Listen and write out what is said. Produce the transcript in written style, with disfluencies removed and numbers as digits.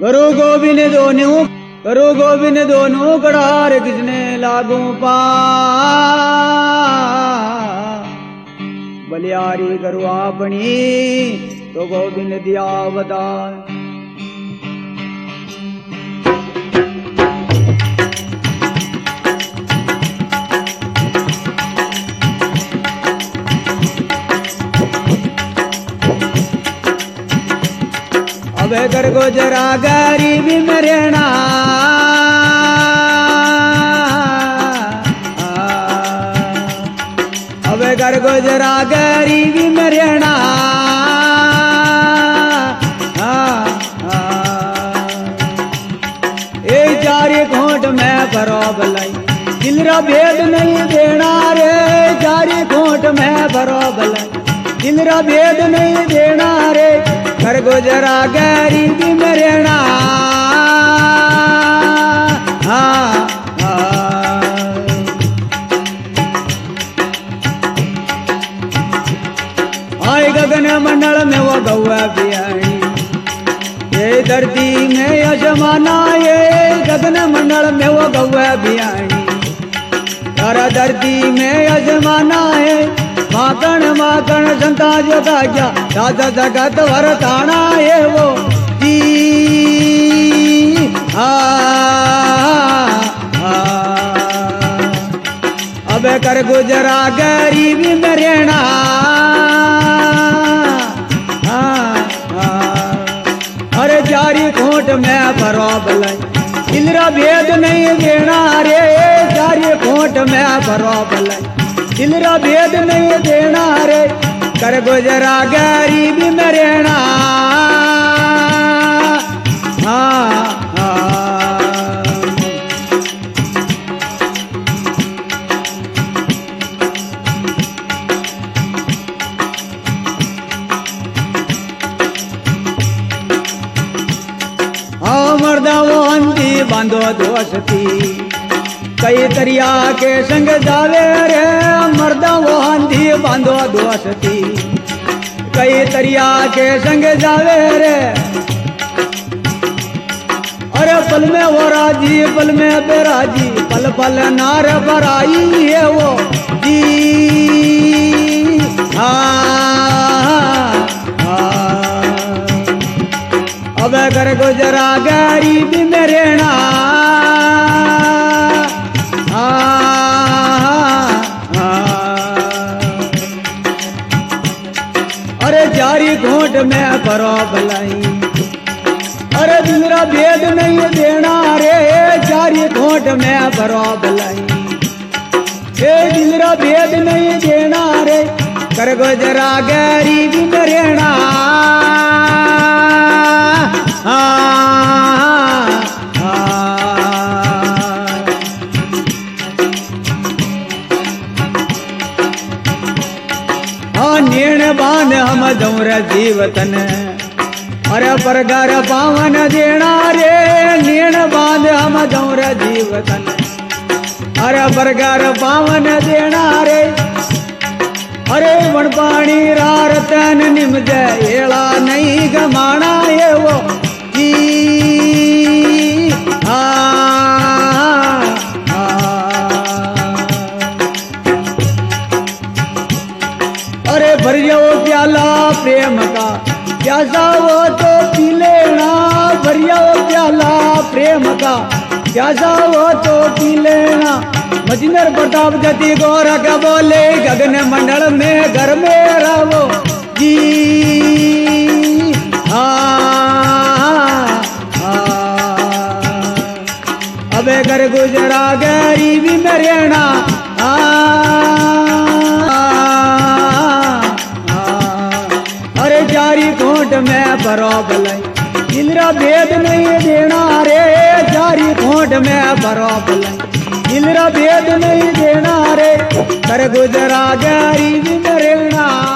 गुरु गोविंद दोनों कड़ार किसने लागू पा बलियारी करो अपनी तो गोविंद दिया बता। अब कर को जरा गरीबी में रहना अब कर को जरा गरीबी में रहना एक चारी खोट में भरो भलाई दिलरा भेद नहीं देना रे चारी खोट में भरो भलाई दिलरा भेद नहीं देना रे घर गुजरा गरीबी में रहना आए गगन मंडल में वो गौआ बियाणी ये धरती में यजमाना ये गगन मंडल में वो गौआ बियाणी तारा धरती में यजमाना है माकण माकण संता जो गाजा दादा जगत वरताना ये वो जी अब कर गुजरा गरीबी में रहना अरे चारी खोट में भरो भलाई दिलरा भेद नहीं देना रे चारी खोट में भरो भलाई दिलरा भेद नहीं देना रे कर गुजरा गरीबी में रहना मर्दा वो अंधी बांधो दोस्ती कई दरिया के संग जावे रे मर्दा वो आंधी बांधो दोस्ती कई दरिया के संग जावे रे अरे पल में वो राजी पल में बेराजी पल पल नार बराई है वो जी अब घर गुजरा गरीबी में रहना अरे जारी घोट में भरो भलाई अरे दिलरा भेद नहीं देना रे जारी घोट में भरो भलाई दिलरा भेद नहीं देना रे कर गुजरा गरीबी में रहना नीण बांध हम दौर जीवतन अरे परगार पावन देना रे नीण बांध हम दौर जीवतन अरे परगार पावन देना रे अरे वन पानी रारतन निमज एला नहीं गमाना ये वो अरे भर जाओ प्याला प्रेम का प्यासा वो तो पी लेना भर जाओ प्याला प्रेम का प्यासा वो तो पी लेना मजिंदर प्रताप जति गौरा का बोले गगन मंडल में घर में रहो जी अबे घर गुजरा गरीबी में रहना अरे जारी खोट में भरो भलाई दिलरा भेद नहीं देना रे जारी खोट में भरो भलाई दिलरा भेद नहीं देना रे कर गुजरा गरीबी में रहना।